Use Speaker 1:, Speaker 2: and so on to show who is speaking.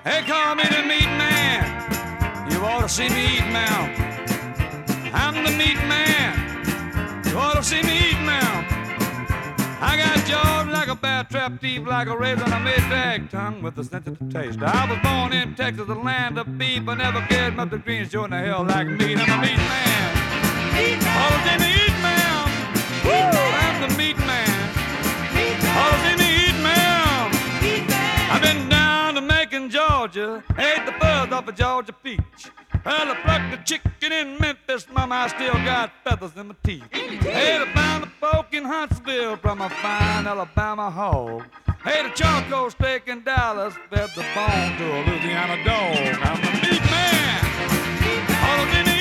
Speaker 1: They call me the meat man. You ought to see me eat now. I'm the meat man. You ought to see me eat now. I got jaws like a bear, trap teeth like a razor, and I made drag tongue with a sensitive taste. I was born in Texas, the land of beef. I never cared much the green show in the hell like meat. I'm a meat man. Ought to see me eat man. Woo! I'm the meat man. Ought to see me eat man. I've been down to Macon, Georgia, ate the fuzz off a Georgia peach. Well, I plucked the chicken in Memphis, mama, I still got feathers in my teeth. Hey, I found the pork in Huntsville from a fine Alabama hog. Hey, the charcoal steak in Dallas fed the bone to a Louisiana dog. I'm the meat man. All of